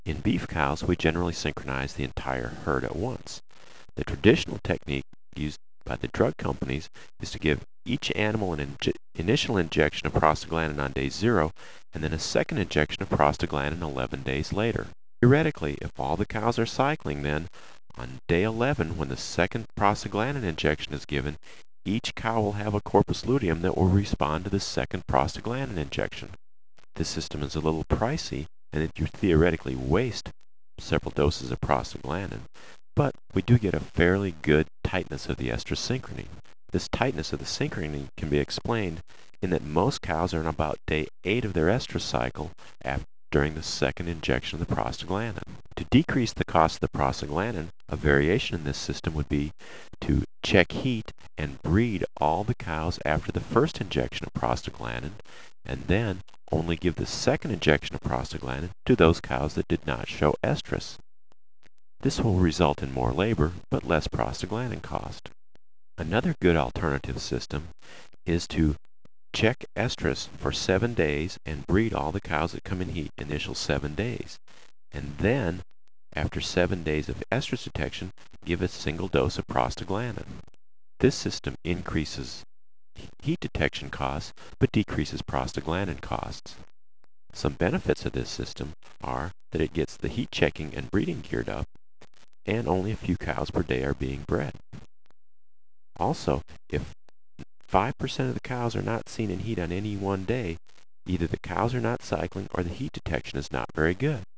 In beef cows, we generally synchronize the entire herd at once. The traditional technique used by the drug companies is to give each animal an initial injection of prostaglandin on day 0 and then a second injection of prostaglandin 11 days later. Theoretically, if all the cows are cycling, then on day 11, when the second prostaglandin injection is given, each cow will have a corpus luteum that will respond to the second prostaglandin injection. This system is a little pricey, and you theoretically waste several doses of prostaglandin, but we do get a fairly good tightness of the estrus synchrony. This tightness of the synchrony can be explained in that most cows are on about day 8 of their estrus cycle during the second injection of the prostaglandin. To decrease the cost of the prostaglandin, a variation in this system would be to check heat and breed all the cows after the first injection of prostaglandin, and then only give the second injection of prostaglandin to those cows that did not show estrus. This will result in more labor, but less prostaglandin cost. Another good alternative system is to check estrus for 7 days and breed all the cows that come in heat initial 7 days. And then, after 7 days of estrus detection, give a single dose of prostaglandin. This system increases heat detection costs, but decreases prostaglandin costs. Some benefits of this system are that it gets the heat checking and breeding geared up, and only a few cows per day are being bred. Also, if 5% of the cows are not seen in heat on any one day, either the cows are not cycling or the heat detection is not very good.